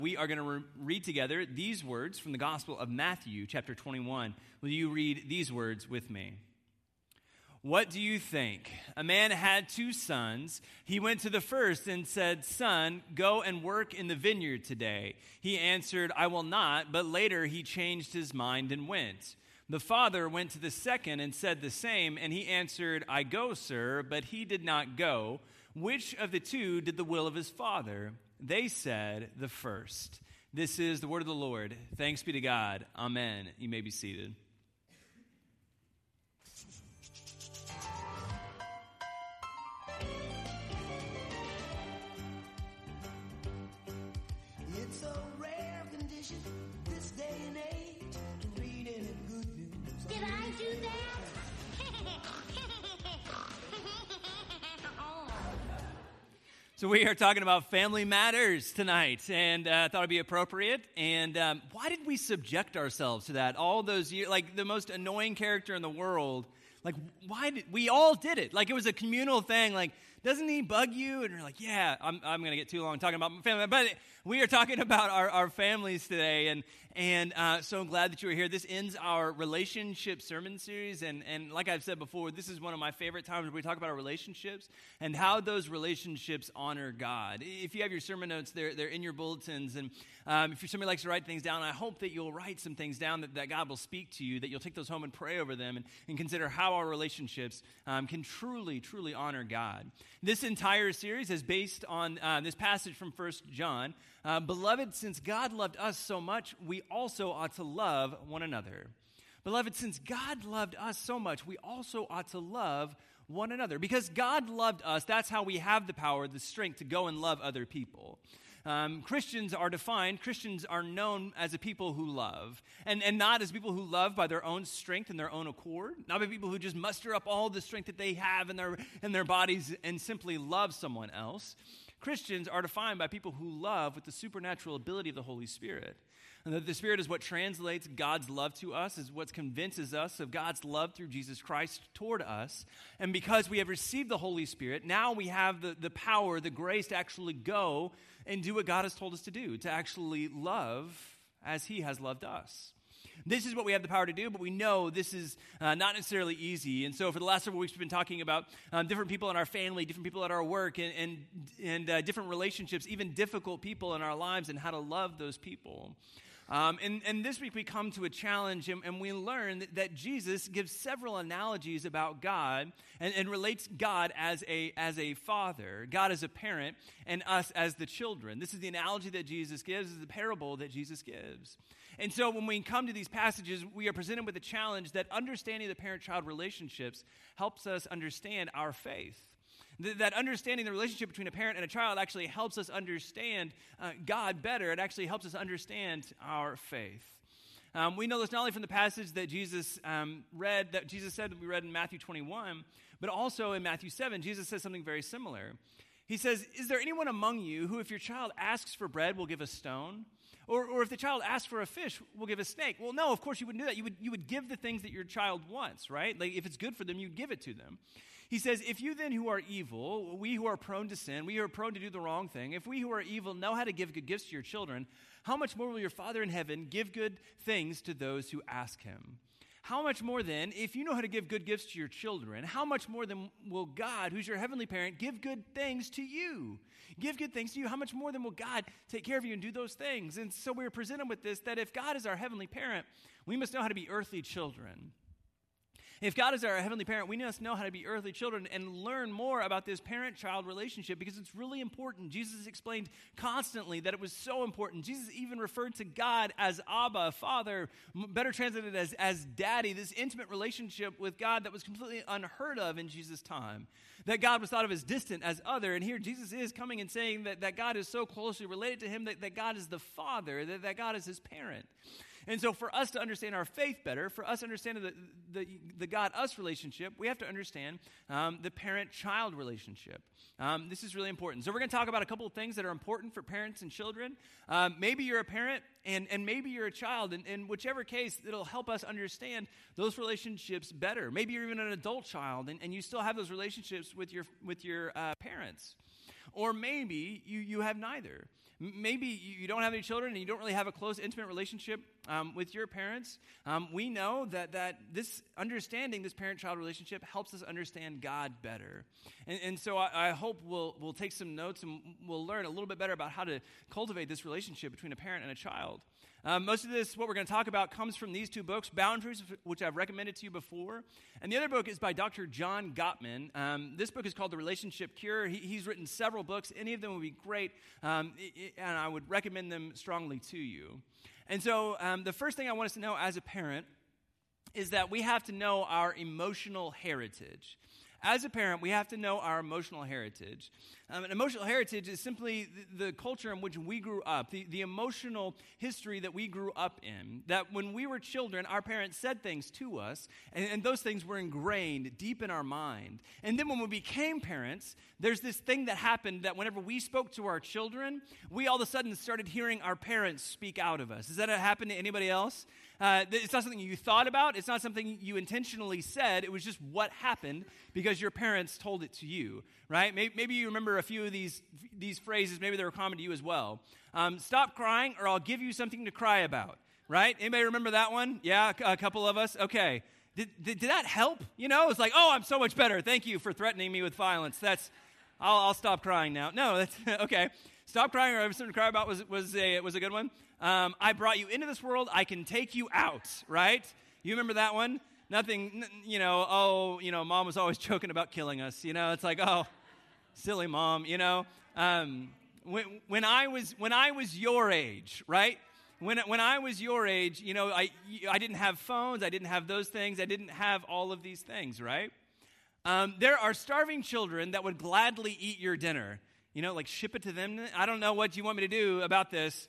We are going to read together these words from the Gospel of Matthew, chapter 21. Will you read these words with me? What do you think? A man had 2 sons. He went to the first and said, "Son, go and work in the vineyard today." He answered, "I will not," but later he changed his mind and went. The father went to the second and said the same, and he answered, "I go, sir," but he did not go. Which of the 2 did the will of his father? They said, "The first." This is the word of the Lord. Thanks be to God. Amen. You may be seated. It's a rare condition this day and age to read any good news. Did I do that? So we are talking about family matters tonight, and I thought it'd be appropriate. And why did we subject ourselves to that all those years? Like the most annoying character in the world. Like, why did we all did it? Like it was a communal thing. Like, doesn't he bug you? And you're like, yeah, I'm going to get too long talking about my family. But we are talking about our families today, and so glad that you are here. This ends our relationship sermon series, and like I've said before, this is one of my favorite times where we talk about our relationships and how those relationships honor God. If you have your sermon notes, they're in your bulletins, and if somebody likes to write things down, I hope that you'll write some things down that God will speak to you, that you'll take those home and pray over them, and consider how our relationships can truly honor God. This entire series is based on this passage from 1 John. Beloved, since God loved us so much, we also ought to love one another. Beloved, since God loved us so much, we also ought to love one another. Because God loved us, that's how we have the power, the strength to go and love other people. Christians are known as a people who love, and not as people who love by their own strength and their own accord, not by people who just muster up all the strength that they have in their bodies and simply love someone else. Christians are defined by people who love with the supernatural ability of the Holy Spirit. And the Spirit is what translates God's love to us, is what convinces us of God's love through Jesus Christ toward us. And because we have received the Holy Spirit, now we have the power, the grace to actually go and do what God has told us to do, to actually love as He has loved us. This is what we have the power to do, but we know this is not necessarily easy. And so for the last several weeks, we've been talking about different people in our family, different people at our work, and different relationships, even difficult people in our lives, and how to love those people. And this week we come to a challenge, and we learn that Jesus gives several analogies about God and relates God as a father, God as a parent, and us as the children. This is the analogy that Jesus gives, this is the parable that Jesus gives. And so when we come to these passages, we are presented with a challenge that understanding the parent-child relationships helps us understand our faith. That understanding the relationship between a parent and a child actually helps us understand God better. It actually helps us understand our faith. We know this not only from the passage that Jesus said that we read in Matthew 21, but also in Matthew 7, Jesus says something very similar. He says, "Is there anyone among you who, if your child asks for bread, will give a stone? Or if the child asks for a fish, will give a snake?" Well, no, of course you wouldn't do that. You would give the things that your child wants, right? Like if it's good for them, you'd give it to them. He says, "If you then who are evil, we who are prone to sin, we who are prone to do the wrong thing, if we who are evil know how to give good gifts to your children, how much more will your Father in heaven give good things to those who ask Him? How much more then, if you know how to give good gifts to your children, how much more then will God, who's your heavenly parent, give good things to you? Give good things to you. How much more then will God take care of you and do those things?" And so we're presented with this, that if God is our heavenly parent, we must know how to be earthly children. If God is our heavenly parent, we must know how to be earthly children and learn more about this parent-child relationship because it's really important. Jesus explained constantly that it was so important. Jesus even referred to God as Abba, Father, better translated as Daddy, this intimate relationship with God that was completely unheard of in Jesus' time. That God was thought of as distant, as other. And here Jesus is coming and saying that God is so closely related to him, that God is the Father, that God is his parent. And so for us to understand our faith better, for us to understand the God-us relationship, we have to understand the parent-child relationship. This is really important. So we're going to talk about a couple of things that are important for parents and children. Maybe you're a parent and maybe you're a child. And in whichever case, it'll help us understand those relationships better. Maybe you're even an adult child and you still have those relationships with your parents. Or maybe you have neither. Maybe you don't have any children and you don't really have a close, intimate relationship with your parents. We know that this understanding, this parent-child relationship, helps us understand God better. And so I hope we'll take some notes and we'll learn a little bit better about how to cultivate this relationship between a parent and a child. Most of this, what we're going to talk about, comes from these two books, Boundaries, which I've recommended to you before, and the other book is by Dr. John Gottman. This book is called The Relationship Cure. He's written several books. Any of them would be great, and I would recommend them strongly to you. And so the first thing I want us to know as a parent is that we have to know our emotional heritage. As a parent, we have to know our emotional heritage. And emotional heritage is simply the culture in which we grew up, the emotional history that we grew up in, that when we were children, our parents said things to us, and those things were ingrained deep in our mind. And then when we became parents, there's this thing that happened that whenever we spoke to our children, we all of a sudden started hearing our parents speak out of us. Does that happen to anybody else? It's not something you thought about. It's not something you intentionally said. It was just what happened because your parents told it to you, right? Maybe you remember a few of these phrases. Maybe they were common to you as well. Stop crying or I'll give you something to cry about, right? Anybody remember that one? Yeah, a couple of us. Okay. Did that help? You know, it's like, oh, I'm so much better. Thank you for threatening me with violence. I'll stop crying now. No, that's okay. Stop crying or I have something to cry about was a good one. I brought you into this world. I can take you out, right? You remember that one? Nothing, mom was always joking about killing us. You know, it's like, oh, silly mom, you know. When I was your age, right? When I was your age, you know, I didn't have phones. I didn't have those things. I didn't have all of these things, right? There are starving children that would gladly eat your dinner. You know, like ship it to them. I don't know what you want me to do about this.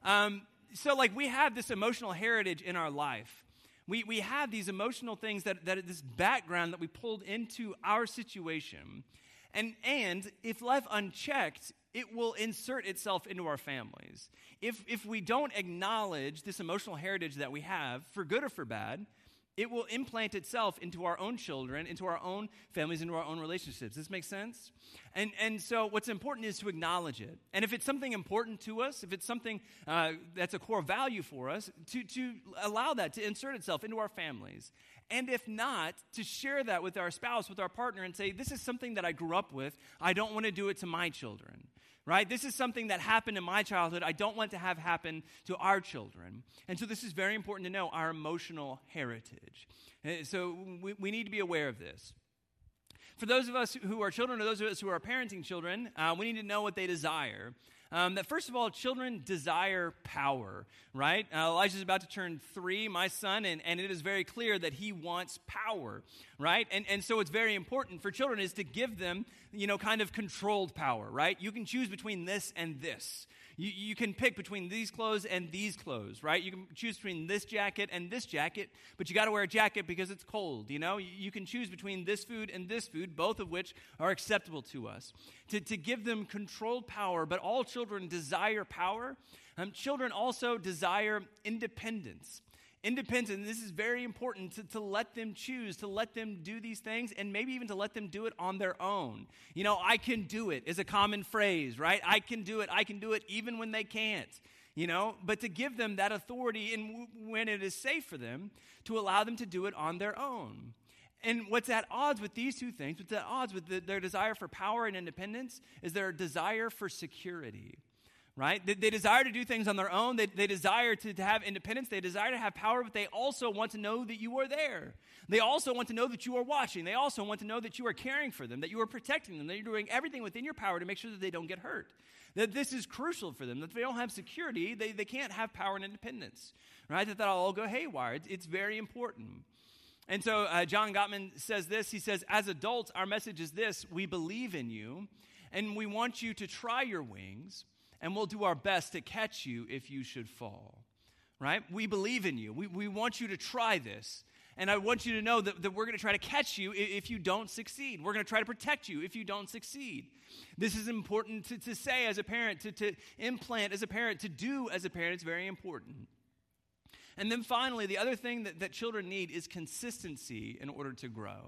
So like we have this emotional heritage in our life. We have these emotional things that this background that we pulled into our situation. And if left unchecked, it will insert itself into our families. If we don't acknowledge this emotional heritage that we have, for good or for bad, it will implant itself into our own children, into our own families, into our own relationships. Does this make sense? And so what's important is to acknowledge it. And if it's something important to us, if it's something that's a core value for us, to allow that to insert itself into our families. And if not, to share that with our spouse, with our partner, and say, this is something that I grew up with. I don't want to do it to my children. Right? This is something that happened in my childhood. I don't want to have happen to our children. And so this is very important to know, our emotional heritage. So we need to be aware of this. For those of us who are children or those of us who are parenting children, we need to know what they desire. That first of all, children desire power, right? Elijah's about to turn 3, my son, and it is very clear that he wants power, right? And so it's very important for children is to give them, kind of controlled power, right? You can choose between this and this. You can pick between these clothes and these clothes, right? You can choose between this jacket and this jacket, but you got to wear a jacket because it's cold, You can choose between this food and this food, both of which are acceptable to us. To give them controlled power, but all children desire power. Children also desire independence. Independence, this is very important to let them choose, to let them do these things, and maybe even to let them do it on their own. I can do it is a common phrase, right? I can do it even when they can't, But to give them that authority when it is safe for them, to allow them to do it on their own. And what's at odds with these two things, what's at odds with their desire for power and independence, is their desire for security. Right? They desire to do things on their own. They desire to have independence. They desire to have power, but they also want to know that you are there. They also want to know that you are watching. They also want to know that you are caring for them, that you are protecting them, that you're doing everything within your power to make sure that they don't get hurt. That this is crucial for them. That if they don't have security, they can't have power and independence. Right? That'll all go haywire. It's very important. And so John Gottman says this. He says, as adults, our message is this: we believe in you, and we want you to try your wings, and we'll do our best to catch you if you should fall, right? We believe in you. We want you to try this. And I want you to know that we're going to try to catch you if you don't succeed. We're going to try to protect you if you don't succeed. This is important to say as a parent, to implant as a parent, to do as a parent. It's very important. And then finally, the other thing that children need is consistency in order to grow.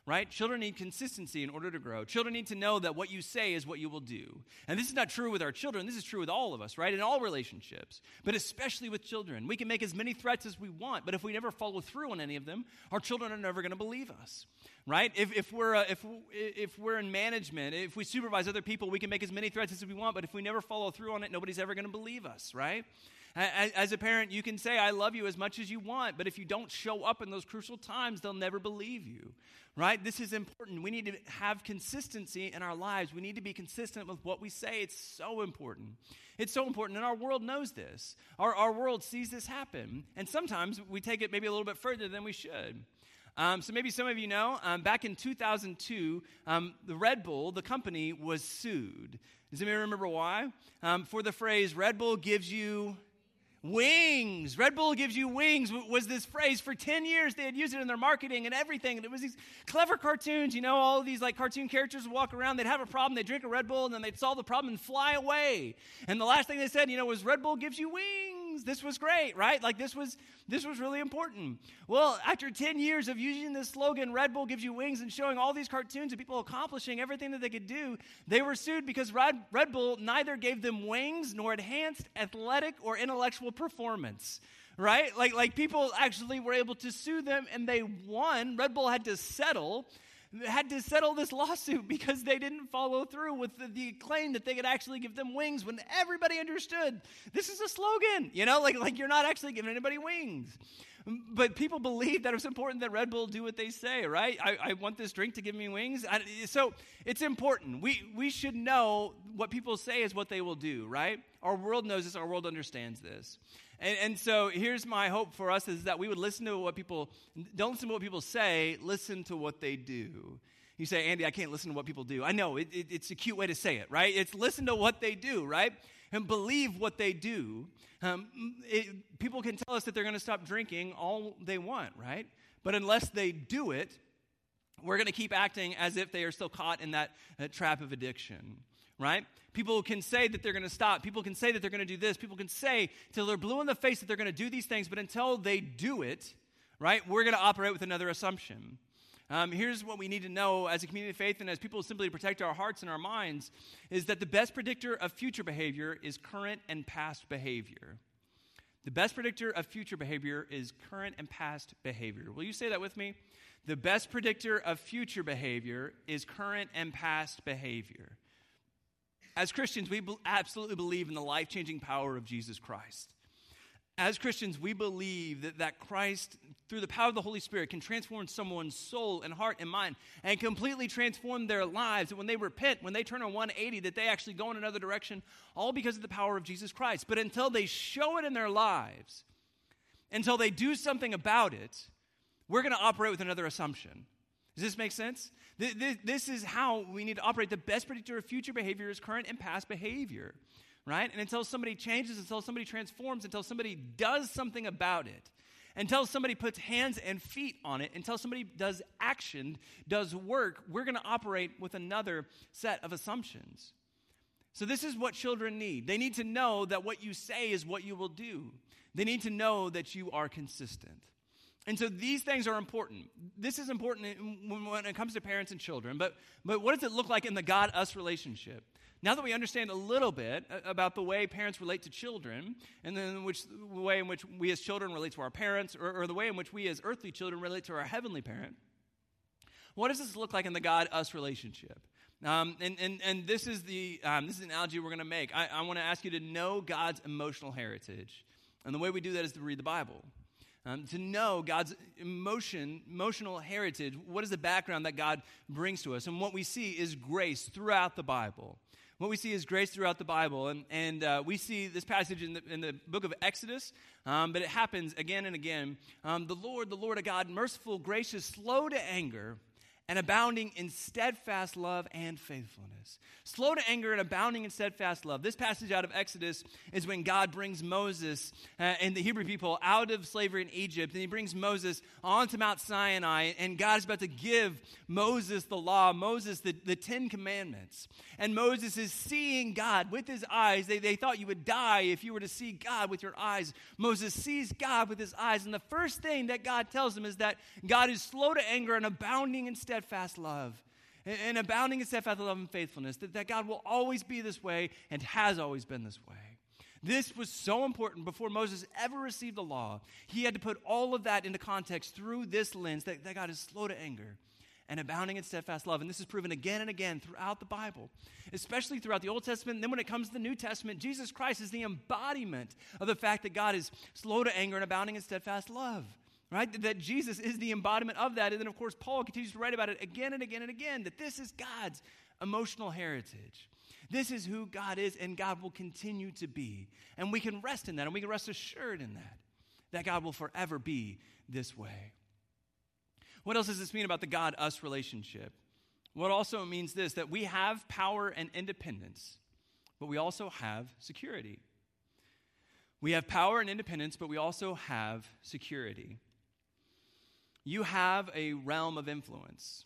right? Children need consistency in order to grow. Children need to know that what you say is what you will do. And this is not true with our children. This is true with all of us, right? In all relationships, but especially with children. We can make as many threats as we want, but if we never follow through on any of them, our children are never going to believe us, right? If we're in management, if we supervise other people, we can make as many threats as we want, but if we never follow through on it, nobody's ever going to believe us, right? As a parent, you can say, I love you as much as you want, but if you don't show up in those crucial times, they'll never believe you, right? This is important. We need to have consistency in our lives. We need to be consistent with what we say. It's so important. It's so important, and our world knows this. Our world sees this happen, and sometimes we take it maybe a little bit further than we should. So maybe some of you know, back in 2002, the Red Bull, the company, was sued. Does anybody remember why? For the phrase, Red Bull gives you wings. Red Bull gives you wings was this phrase. For 10 years, they had used it in their marketing and everything. And it was these clever cartoons, all of these like cartoon characters would walk around. They'd have a problem. They'd drink a Red Bull, and then they'd solve the problem and fly away. And the last thing they said, was Red Bull gives you wings. This was great, right? Like this was really important. Well, after 10 years of using this slogan, Red Bull gives you wings, and showing all these cartoons of people accomplishing everything that they could do, they were sued because Red Bull neither gave them wings nor enhanced athletic or intellectual performance, right? Like people actually were able to sue them, and they won. Red Bull had to settle this lawsuit because they didn't follow through with the claim that they could actually give them wings, when everybody understood this is a slogan, like you're not actually giving anybody wings. But people believe that it was important that Red Bull do what they say, right? I want this drink to give me wings. So it's important. We should know what people say is what they will do, right? Our world knows this. Our world understands this. And so here's my hope for us, is that we would don't listen to what people say, listen to what they do. You say, Andy, I can't listen to what people do. I know, it's a cute way to say it, right? It's listen to what they do, right? And believe what they do. People can tell us that they're going to stop drinking all they want, right? But unless they do it, we're going to keep acting as if they are still caught in that trap of addiction, right? People can say that they're going to stop. People can say that they're going to do this. People can say till they're blue in the face that they're going to do these things, but until they do it, right, we're going to operate with another assumption. Here's what we need to know as a community of faith and as people simply to protect our hearts and our minds, is that the best predictor of future behavior is current and past behavior. The best predictor of future behavior is current and past behavior. Will you say that with me? The best predictor of future behavior is current and past behavior. As Christians, we absolutely believe in the life-changing power of Jesus Christ. As Christians, we believe that Christ, through the power of the Holy Spirit, can transform someone's soul and heart and mind and completely transform their lives. And when they repent, when they turn a 180, that they actually go in another direction, all because of the power of Jesus Christ. But until they show it in their lives, until they do something about it, we're going to operate with another assumption. Does this make sense? This is how we need to operate. The best predictor of future behavior is current and past behavior. Right? And until somebody changes, until somebody transforms, until somebody does something about it, until somebody puts hands and feet on it, until somebody does action, does work, we're going to operate with another set of assumptions. So this is what children need. They need to know that what you say is what you will do. They need to know that you are consistent. And so these things are important. This is important when it comes to parents and children. But what does it look like in the God-us relationship? Now that we understand a little bit about the way parents relate to children, and then the way in which we as children relate to our parents, or the way in which we as earthly children relate to our heavenly parent, what does this look like in the God-us relationship? And this is an analogy we're going to make. I want to ask you to know God's emotional heritage. And the way we do that is to read the Bible. To know God's emotional heritage, what is the background that God brings to us? And what we see is grace throughout the Bible. What we see is grace throughout the Bible, and we see this passage in the book of Exodus, but it happens again and again. The Lord of God, merciful, gracious, slow to anger, and abounding in steadfast love and faithfulness. Slow to anger and abounding in steadfast love. This passage out of Exodus is when God brings Moses and the Hebrew people out of slavery in Egypt, and he brings Moses onto Mount Sinai, and God is about to give Moses the law, Moses the 10 Commandments. And Moses is seeing God with his eyes. They thought you would die if you were to see God with your eyes. Moses sees God with his eyes, and the first thing that God tells him is that God is slow to anger and abounding in steadfast steadfast love, and abounding in steadfast love and faithfulness, that God will always be this way and has always been this way. This was so important before Moses ever received the law. He had to put all of that into context through this lens that God is slow to anger and abounding in steadfast love. And this is proven again and again throughout the Bible, especially throughout the Old Testament. And then when it comes to the New Testament, Jesus Christ is the embodiment of the fact that God is slow to anger and abounding in steadfast love, right? That Jesus is the embodiment of that. And then, of course, Paul continues to write about it again and again and again, that this is God's emotional heritage. This is who God is, and God will continue to be. And we can rest in that, and we can rest assured in that God will forever be this way. What else does this mean about the God-us relationship? Well, it also means this, that we have power and independence, but we also have security. We have power and independence, but we also have security. You have a realm of influence.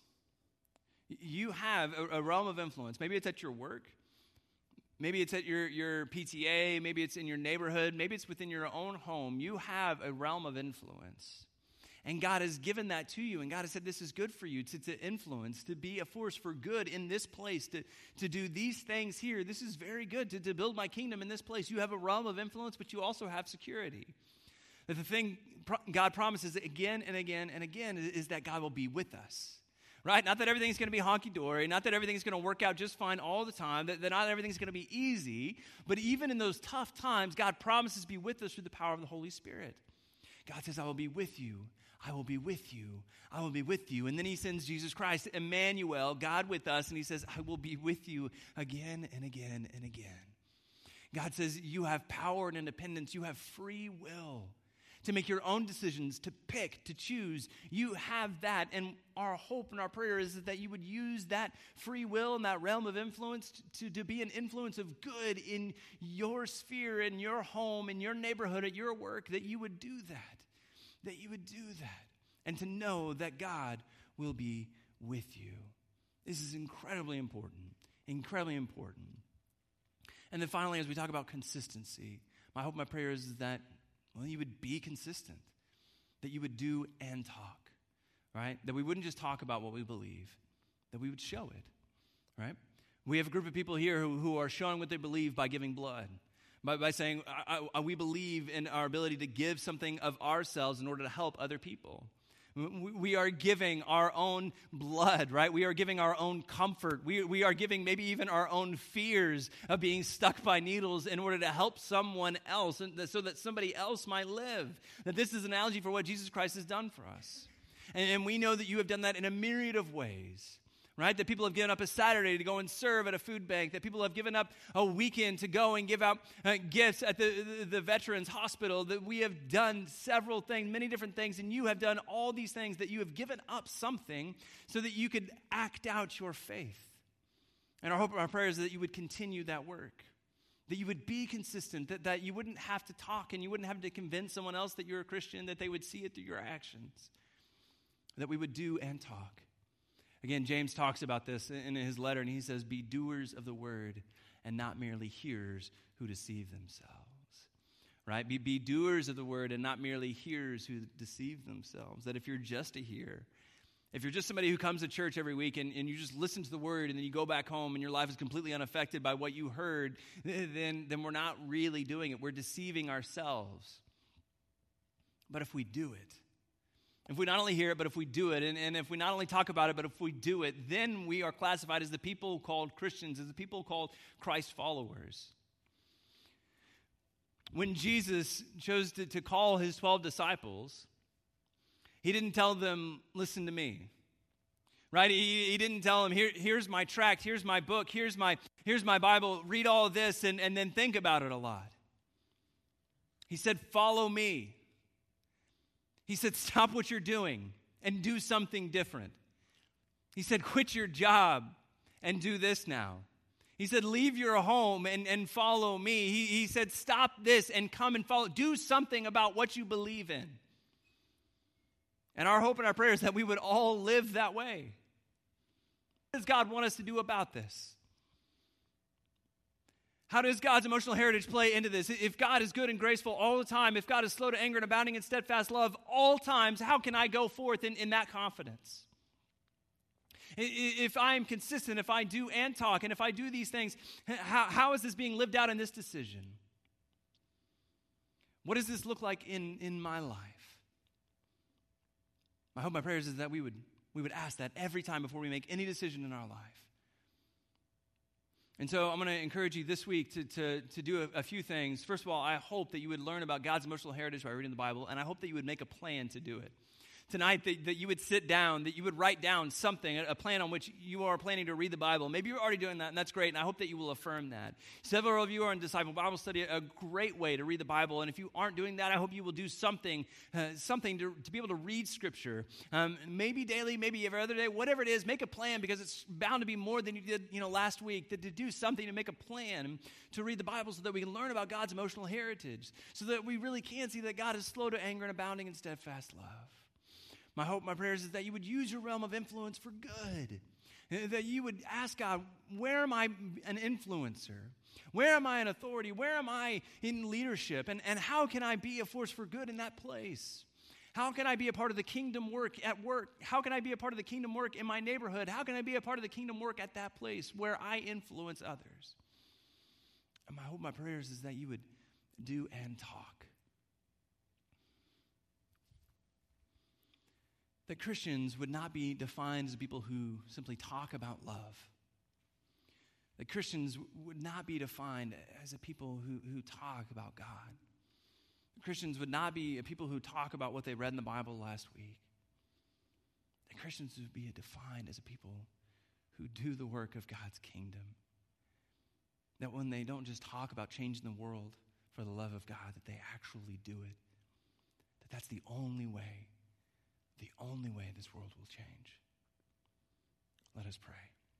You have a realm of influence. Maybe it's at your work. Maybe it's at your PTA. Maybe it's in your neighborhood. Maybe it's within your own home. You have a realm of influence. And God has given that to you. And God has said this is good for you to influence, to be a force for good in this place, to do these things here. This is very good to build my kingdom in this place. You have a realm of influence, but you also have security. That the thing God promises again and again and again is that God will be with us. Right? Not that everything's going to be honky-dory, not that everything's going to work out just fine all the time, that not everything's going to be easy, but even in those tough times, God promises to be with us through the power of the Holy Spirit. God says, I will be with you. I will be with you. I will be with you. And then he sends Jesus Christ, Emmanuel, God with us, and he says, I will be with you again and again and again. God says, you have power and independence. You have free will to make your own decisions, to pick, to choose. You have that. And our hope and our prayer is that you would use that free will and that realm of influence to be an influence of good in your sphere, in your home, in your neighborhood, at your work, that you would do that. That you would do that, and to know that God will be with you. This is incredibly important, incredibly important. And then finally, as we talk about consistency, my hope, my prayer is that, well, you would be consistent, that you would do and talk, right? That we wouldn't just talk about what we believe, that we would show it, right? We have a group of people here who are showing what they believe by giving blood. By saying, we believe in our ability to give something of ourselves in order to help other people. We are giving our own blood, right? We are giving our own comfort. We are giving maybe even our own fears of being stuck by needles in order to help someone else, so that somebody else might live. That this is an analogy for what Jesus Christ has done for us. And we know that you have done that in a myriad of ways. Right? That people have given up a Saturday to go and serve at a food bank. That people have given up a weekend to go and give out gifts at the Veterans Hospital. That we have done several things, many different things, and you have done all these things, that you have given up something so that you could act out your faith. And our hope and our prayer is that you would continue that work. That you would be consistent, that you wouldn't have to talk and you wouldn't have to convince someone else that you're a Christian, that they would see it through your actions. That we would do and talk. Again, James talks about this in his letter, and he says, be doers of the word and not merely hearers who deceive themselves. Right? Be doers of the word and not merely hearers who deceive themselves. That if you're just a hearer, if you're just somebody who comes to church every week and you just listen to the word and then you go back home and your life is completely unaffected by what you heard, then we're not really doing it. We're deceiving ourselves. But if we do it, if we not only hear it, but if we do it, and if we not only talk about it, but if we do it, then we are classified as the people called Christians, as the people called Christ followers. When Jesus chose to call his 12 disciples, he didn't tell them, listen to me. Right? He didn't tell them, here's my tract, here's my book, here's my Bible, read all of this and then think about it a lot. He said, follow me. He said, stop what you're doing and do something different. He said, quit your job and do this now. He said, leave your home and follow me. He said, stop this and come and follow. Do something about what you believe in. And our hope and our prayer is that we would all live that way. What does God want us to do about this? How does God's emotional heritage play into this? If God is good and graceful all the time, if God is slow to anger and abounding in steadfast love all times, how can I go forth in that confidence? If I am consistent, if I do and talk, and if I do these things, how is this being lived out in this decision? What does this look like in my life? My hope, my prayers is that we would ask that every time before we make any decision in our life. And so I'm going to encourage you this week to do a few things. First of all, I hope that you would learn about God's emotional heritage by reading the Bible, and I hope that you would make a plan to do it. Tonight, that you would sit down, that you would write down something, a plan on which you are planning to read the Bible. Maybe you're already doing that, and that's great, and I hope that you will affirm that. Several of you are in Disciple Bible Study, a great way to read the Bible, and if you aren't doing that, I hope you will do something to be able to read Scripture. Maybe daily, maybe every other day, whatever it is, make a plan, because it's bound to be more than you did last week, to do something, to make a plan to read the Bible so that we can learn about God's emotional heritage, so that we really can see that God is slow to anger and abounding in steadfast love. My hope, my prayers is that you would use your realm of influence for good. That you would ask God, where am I an influencer? Where am I an authority? Where am I in leadership? And how can I be a force for good in that place? How can I be a part of the kingdom work at work? How can I be a part of the kingdom work in my neighborhood? How can I be a part of the kingdom work at that place where I influence others? And my hope, my prayers is that you would do and talk. That Christians would not be defined as people who simply talk about love. That Christians would not be defined as a people who talk about God. Christians would not be a people who talk about what they read in the Bible last week. That Christians would be defined as a people who do the work of God's kingdom. That when they don't just talk about changing the world for the love of God, that they actually do it. That's the only way this world will change. Let us pray.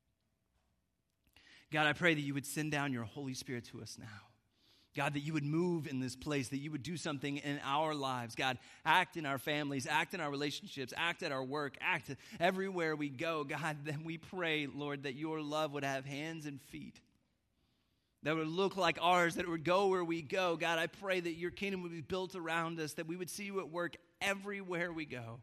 God, I pray that you would send down your Holy Spirit to us now. God, that you would move in this place, that you would do something in our lives. God, act in our families, act in our relationships, act at our work, act everywhere we go. God, then we pray, Lord, that your love would have hands and feet, that would look like ours, that it would go where we go. God, I pray that your kingdom would be built around us, that we would see you at work everywhere we go.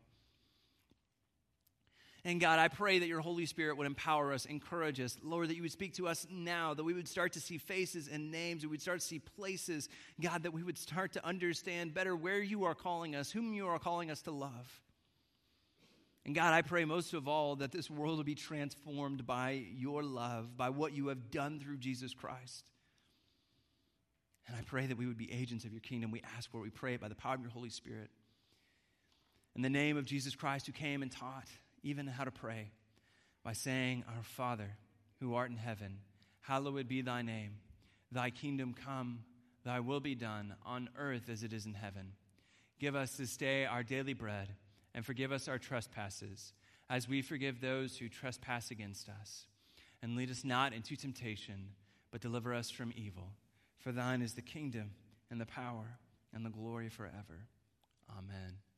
And God, I pray that your Holy Spirit would empower us, encourage us. Lord, that you would speak to us now, that we would start to see faces and names, that we would start to see places, God, that we would start to understand better where you are calling us, whom you are calling us to love. And God, I pray most of all that this world will be transformed by your love, by what you have done through Jesus Christ. And I pray that we would be agents of your kingdom. We ask for it. We pray it by the power of your Holy Spirit. In the name of Jesus Christ, who came and taught even how to pray, by saying, Our Father, who art in heaven, hallowed be thy name. Thy kingdom come, thy will be done, on earth as it is in heaven. Give us this day our daily bread, and forgive us our trespasses, as we forgive those who trespass against us. And lead us not into temptation, but deliver us from evil. For thine is the kingdom, and the power, and the glory forever. Amen.